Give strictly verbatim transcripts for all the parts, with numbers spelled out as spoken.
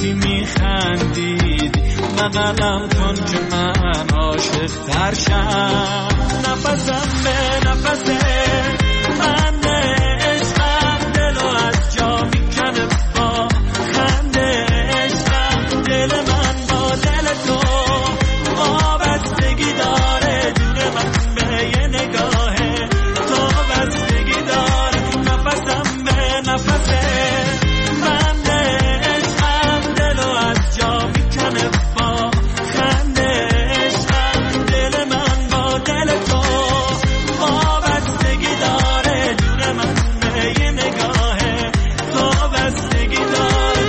وقتی میخندید بغلم کن که من عاشق تر شم. نفسم به نفسه من عشقم دلو از جا میکنه با خنده عشقم. دل من با دل تو وابستگی داره، جون من به یه نگاهه تو بستگی داره. نفسم به نفسه من عشقم دلو از جا میکنه با خنده عشقم. دل من با دل تو وابستگی داره، جون من به یه نگاهه تو بستگی داره.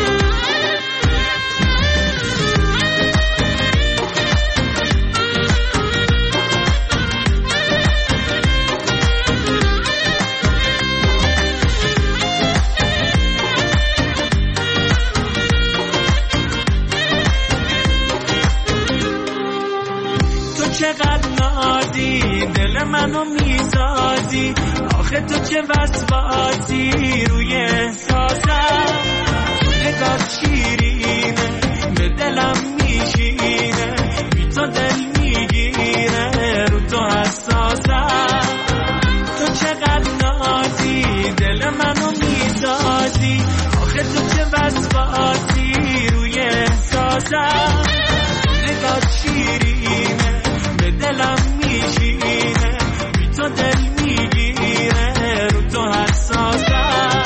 چقدر نازی دل منو میسازی، آخه تو چه وسواسی روی احساسم. نگاه شیرینه به دلم میشینه، بی تو دل میگیره رو تو حساسم. تو چقدر نازی دل منو میسازی، آخه تو چه وسواسی روی احساسم. نگاه شیرینه دلم میشینه، بی تو دل میگیره رو تو حساسم.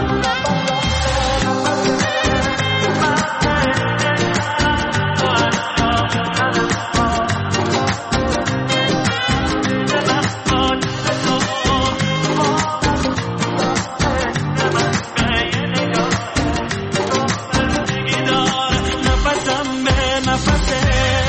نفسم به نفسه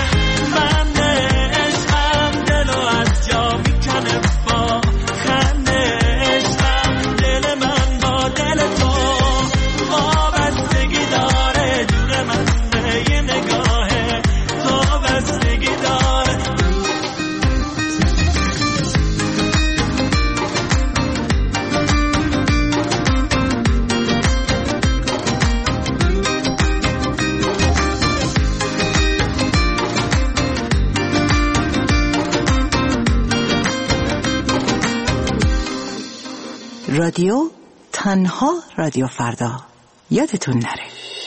رادیو تنها رادیو فردا، یادتون نره.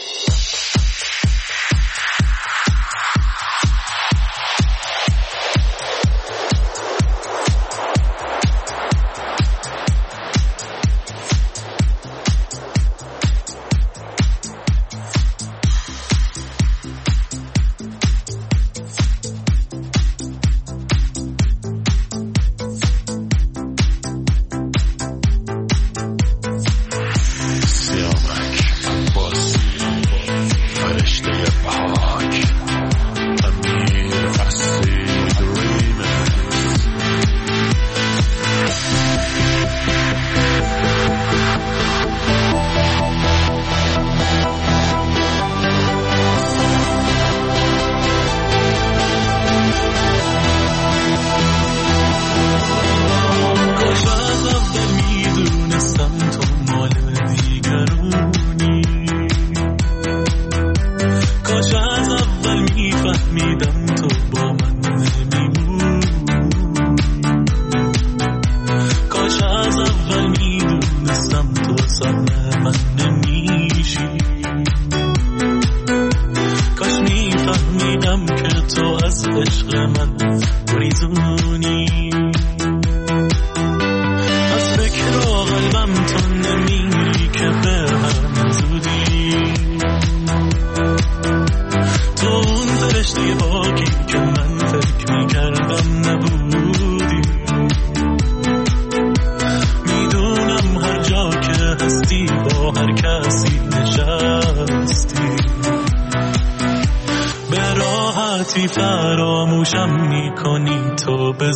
فراموشم میکنی تو به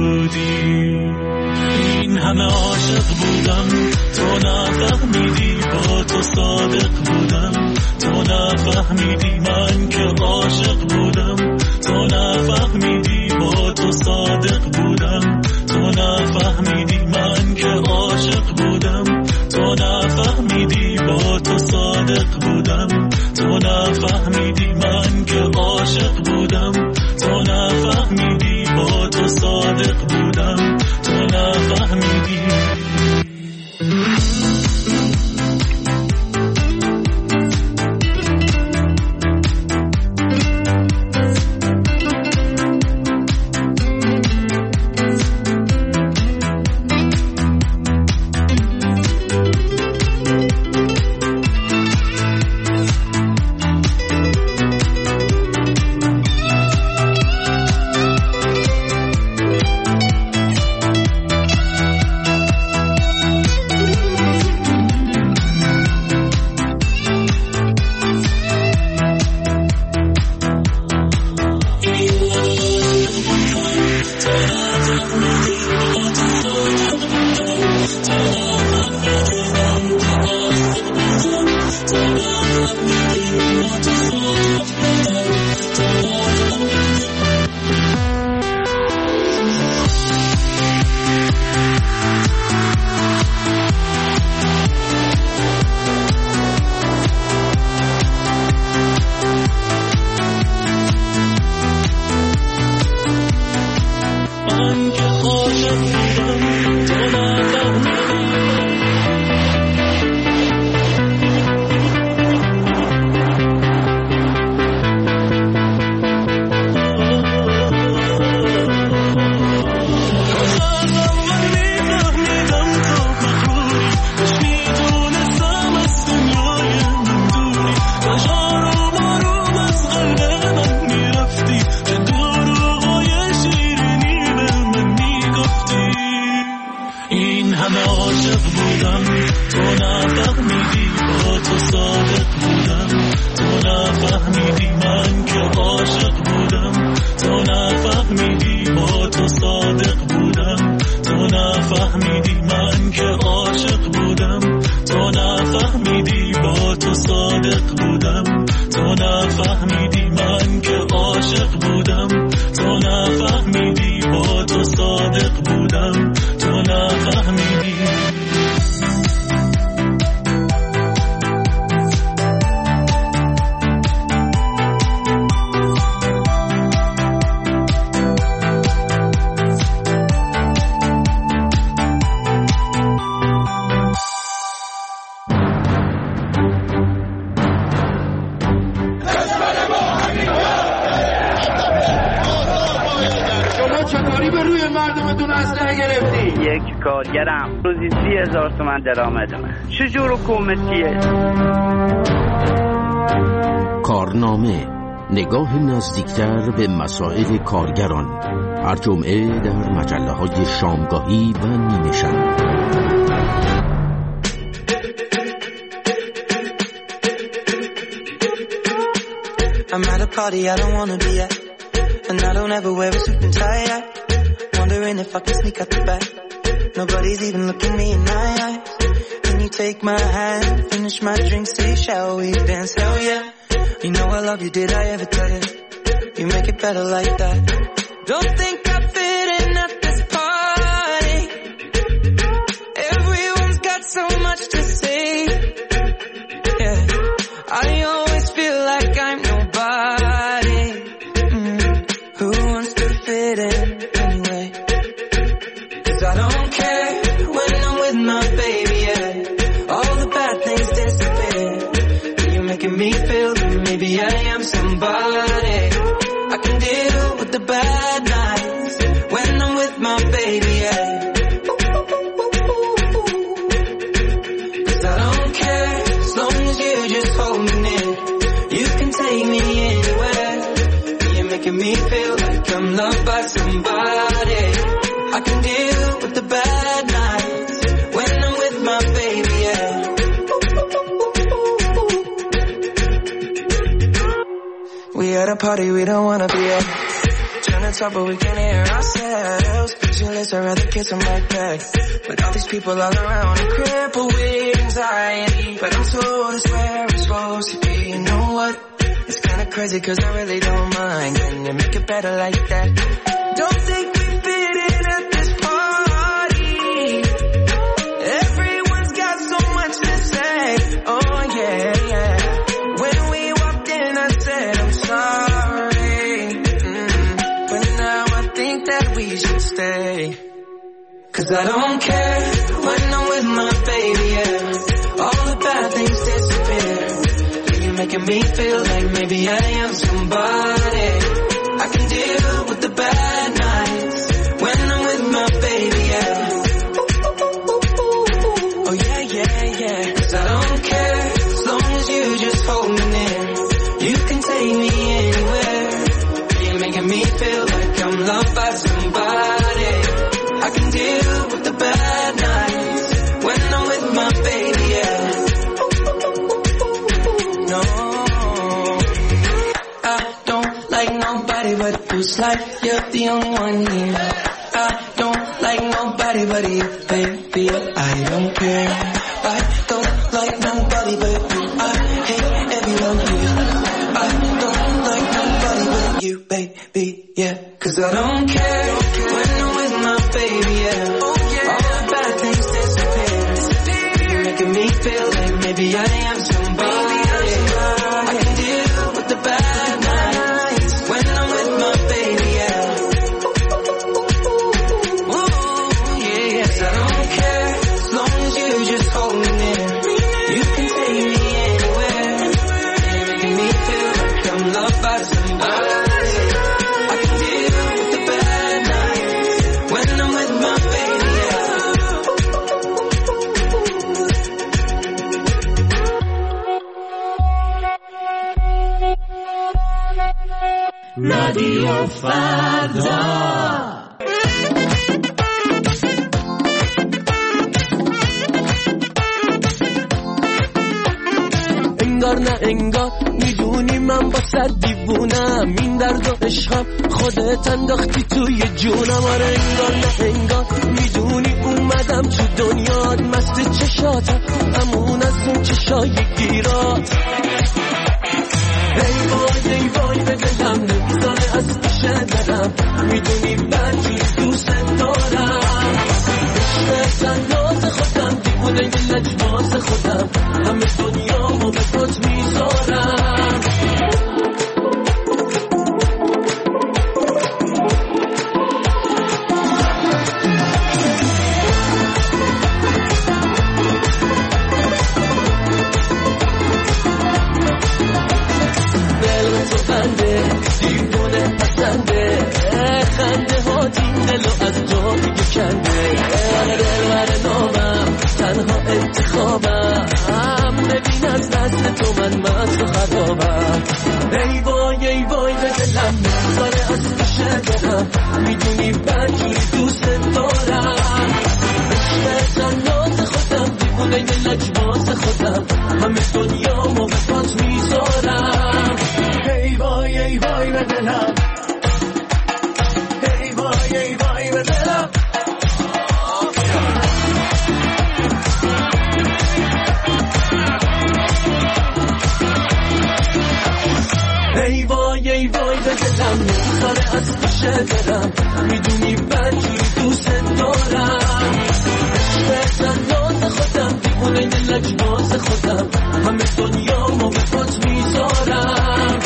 زودی. این همه عاشق بودم تو نفهمیدی، با تو صادق بودم تو نفهمیدی. من که عاشق بودم تو نفهمیدی، با تو صادق بودم تو نفهمیدی. من که عاشق بودم تو نفهمیدی، با تو صادق بودم تو نفهمیدی. نفهمیدی من که عاشق بودم، تو نفهمیدی با تو صادق بودم، تو نفهمیدی. کارگرم روزی سی هزار تومن درآمدمه. چجور حکومتیه؟ کارنامه، نگاه نزدیکتر به مسائل کارگران، هر جمعه در مجله های شامگاهی و نیمه شب. I'm at a party I don't wanna be at, and I don't ever wear a suit and tie. Wondering if I can sneak out the back. Nobody's even looking me in my eyes. Can you take my hand, finish my drink, say shall we dance? Hell yeah. You know I love you, did I ever tell you? You make it better like that. Don't think I fit in at this party. Everyone's got so much to say. Yeah, I always feel like I'm nobody. Mm. Who wants to fit in anyway? 'Cause I don't care when I'm with my baby, yeah. All the bad things disappear. You're making me feel that maybe I am somebody. I can deal with the bad nights when I'm with my baby, yeah. 'Cause I don't care as long as you just hold me near. You can take me anywhere. You're making me feel like I'm loved by somebody. I can deal with the bad nights when I'm with my baby, yeah. We at a party we don't wanna be at. Trying to talk but we can't hear ourselves. Pictureless, I'd rather kiss them right back. But all these people all around, I'm crippled with anxiety. But I'm told it's where I'm supposed to be. You know what? It's kinda crazy 'cause I really don't mind. Can you make it better like that? Don't think we fit in at this party. Everyone's got so much to say. Oh yeah, yeah. When we walked in stay. Cause I don't care when I'm with my baby, yeah. All the bad things disappear. You're making me feel like maybe I am somebody. I can deal with the bad nights when I'm with my baby, yeah. Oh yeah, yeah, yeah. Cause I don't care as long as you just hold me near. You can take me anywhere. You're making me feel like I'm loved by somebody. I can deal with the bad nights when I'm with my baby, yeah. No, I don't like nobody but who's like you're the only one here. I don't like nobody but you, baby. I don't care. I don't like nobody but you. I hate everyone here. I don't like nobody but you, baby, yeah. Cause I don't care when I'm with my baby, yeah. All the bad things disappear. You're making me feel like maybe I am somebody. I can deal with the bad nights when I'm with my baby, yeah. Ooh, yeah, yes, I don't care as long as you just hold me near. You can take me anywhere. You're making me feel like I'm loved by somebody. I can deal with the bad nights when I'm with my baby, yeah. رادیو فردا. انگار نه انگار میدونی من با صد دیوونم، این درد و عشقم خودت انداختی توی جونم. آره انگار نه انگار میدونی اومدم تو دنیات، مست چشاتم همون از اون چشای گیرات. ای وای ای وای به دلم نمیذاره از پیشه برم، میدونی بدجوری دوست دارم. عشق تناز خودم دیوونه لجباز خودم، همه دنیامو به پات میذارم. دیوونه پسنده خنده ها دین دلو از تو دیگه کنده. دلبر نامم تنها انتخابم، ببین از دست تو من مست و خرابم. ای وای ای وای به دلم نمیذاره از پیشه برم، میدونی بدجوری دوست دارم. عشق تناز خودم دیوونه لجباز خودم، همه دنیامو به پات میذارم. ای وای ای وای به دلم، ای وای ای وای به دلم. ای وای ای وای به دلم نمیذاره از پیشه برم، میدونی بدجوری دوست دارم. عشق تناز خودم دیوونه لجباز خودم، همه دنیامو به پات میذارم.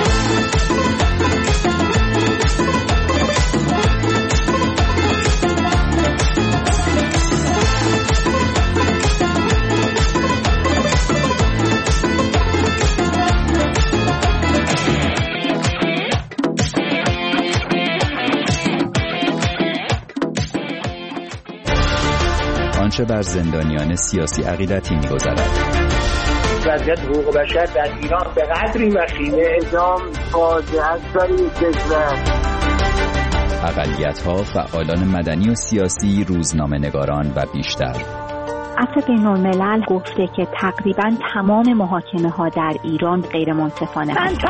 آنچه بر زندانیان سیاسی عقیدتی می‌گذرد. وضعیت حقوق بشر در ایران به قدری وخیمه، اعدام فاجعه است برای کشور. اقلیت‌ها، فعالان مدنی و سیاسی، روزنامه‌نگاران و بیشتر. عفو بین‌الملل گفته که تقریباً تمام محاکمه‌ها در ایران غیر منصفانه است.